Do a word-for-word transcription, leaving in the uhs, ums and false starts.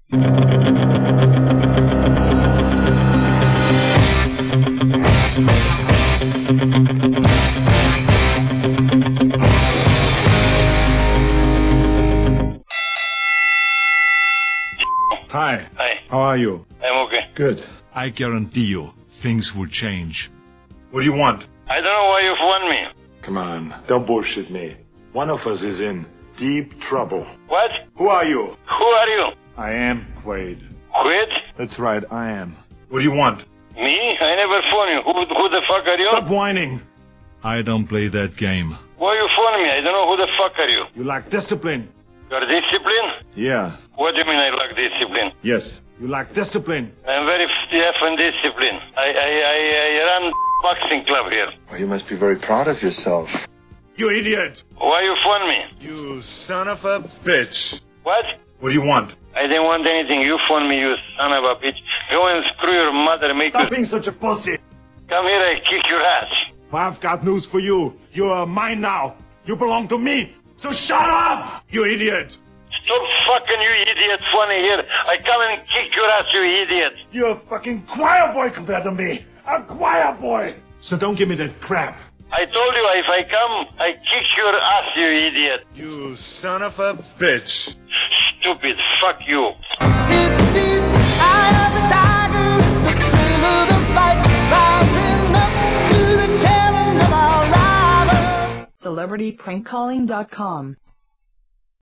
Hi. Hi. How are you? I'm okay. Good. I guarantee you, things will change. What do you want? I don't know why you phoned me. Come on, don't bullshit me. One of us is in deep trouble. What? Who are you? Who are you? I am Quaid. Quit? That's right, I am. What do you want? Me? I never phone you. Who, who the fuck are you? Stop whining. I don't play that game. Why you phone me? I don't know who the fuck are you. You lack discipline. Your discipline? Yeah. What do you mean I lack discipline? Yes. You lack discipline. I'm very effing disciplined. I, I, I, I run boxing club here. Well, you must be very proud of yourself. You idiot. Why you phone me? You son of a bitch. What? What do you want? I didn't want anything. You phone me, you son of a bitch. Go and screw your mother, make Stop you... being such a pussy. Come here, I kick your ass. I've got news for you. You are mine now. You belong to me. So shut up, you idiot. Stop fucking, you idiot, phoning here. I come and kick your ass, you idiot. You're a fucking choir boy compared to me. A choir boy. So don't give me that crap. I told you, if I come, I kick your ass, you idiot. You son of a bitch. Stupid, fuck you. It's deep, eye of the tiger, it's the thrill of the fight, rising up to the challenge of our rival. celebrity prank calling dot com